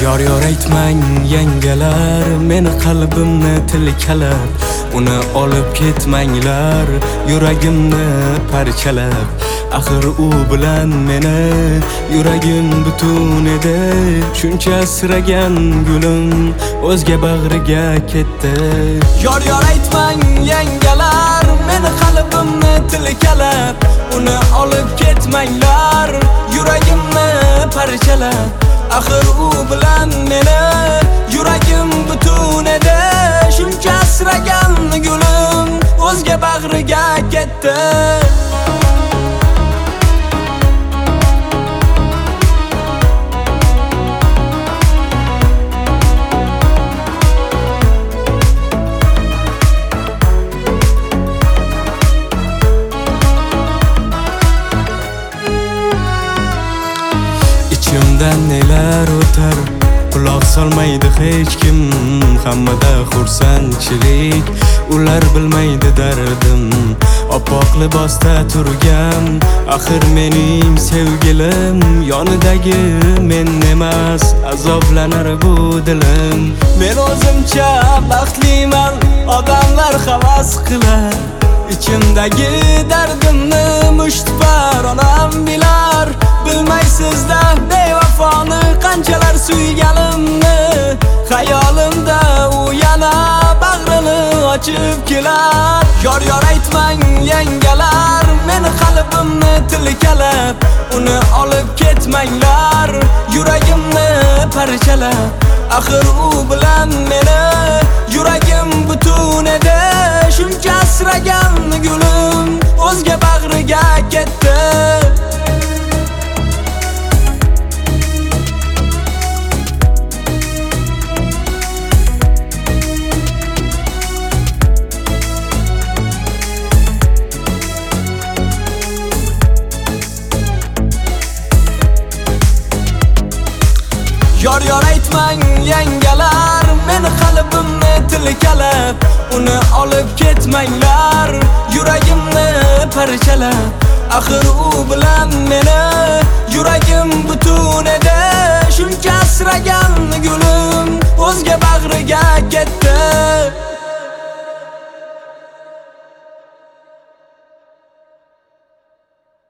Yor aytmang yangalar, meni qalbimni tilkalab, uni olib ketmanglar, yuragimni parchalab. Axir u bilan meni yuragim butun edi, shuncha asragan gulim o'zga bag'riga ketdi. Yor aytmang yangalar, meni qalbimni tilkalab, uni olib ketmanglar, yuragimni parchalab. Axir u bilan meni yuragim butun edi, shuncha asragan gulim o'zga bag'riga ketdi. İçimden neler o'tar, quloq solmaydi hech kim. Hammada xursandchilik, ular bilmaydi dardim. Oppoq libosda turgan, axir mening sevgilim, yonidagi men emas, azoblanar bu dilim. Men o'zimcha baxtliman, odamlar havas qilar, ichimdagi dardimni mushtipar onam bilar. Bilmaysizda bevafoni qanchalar suyganimni, xayolimda u yana bag'rini ochib kelar. Yor aytmang yangalar, meni qalbimni tilkalab, uni olib ketmanglar, yuragimni parchalab. Axir u bilan meni yuragim butun edi, shuncha asragan gulim o'zga bag'riga ketdi. Yor aytmang yangalar, meni qalbimni tilkalab, uni olib ketmanglar, yuragimni parchalab. Axir u bilan meni yuragim butun edi, shuncha asragan gulim o'zga bag'riga ketdi.